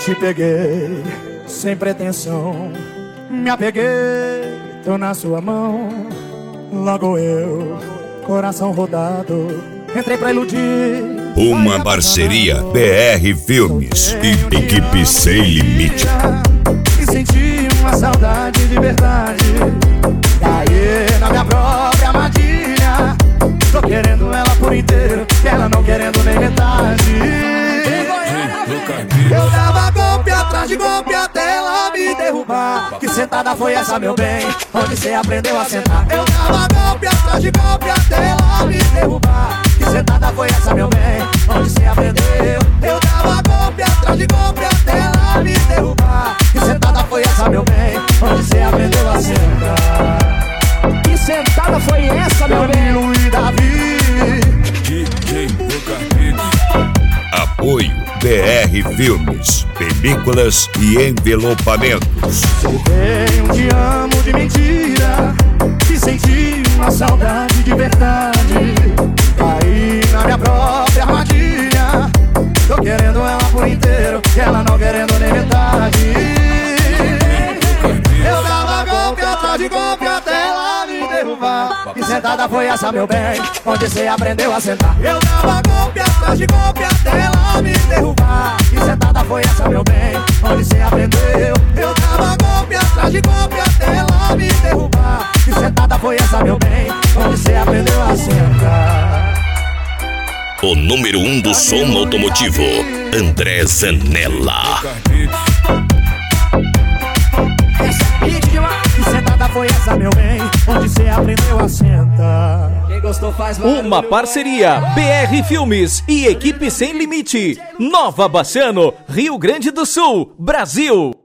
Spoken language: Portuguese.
Te peguei sem pretensão, me apeguei, tô na sua mão. Logo eu, coração rodado, entrei pra iludir. Uma parceria BR Filmes e Equipe Sem Limite. E senti uma saudade de verdade, caí na minha própria armadilha. Tô querendo ela por inteiro, ela não querendo nem metade. Eu dava golpe atrás de golpe até ela me derrubar. Que sentada foi essa, meu bem, onde cê aprendeu a sentar? Eu dava golpe atrás de golpe até ela me derrubar. Que sentada foi essa, meu bem, onde cê aprendeu? Eu dava golpe atrás de golpe até ela me derrubar. Que sentada foi essa, meu bem, onde cê aprendeu a sentar? Que sentada foi essa, meu bem? Luiz Davi, DJ Apoio BR Filmes, películas e envelopamentos. Soltei um te amo de mentira e senti uma saudade de verdade. Caí na minha própria armadilha. Tô querendo ela por inteiro, ela não querendo nem metade. Eu dava golpe atrás de golpe até ela me derrubar. Que sentada foi essa, meu bem, onde cê aprendeu a sentar? Eu dava golpe atrás de golpe até ela me derrubar. Que sentada foi essa, meu bem, onde cê aprendeu? Eu dava golpe atrás de golpe até ela me derrubar. Que sentada foi essa, meu bem, onde cê aprendeu a sentar? O número 1 do som automotivo, André Zanella. Que sentada foi essa, meu bem, onde cê aprendeu a sentar? Quem gostou faz barulho. Uma parceria BR Filmes e Equipe Sem Limite. Nova Baciano, Rio Grande do Sul, Brasil.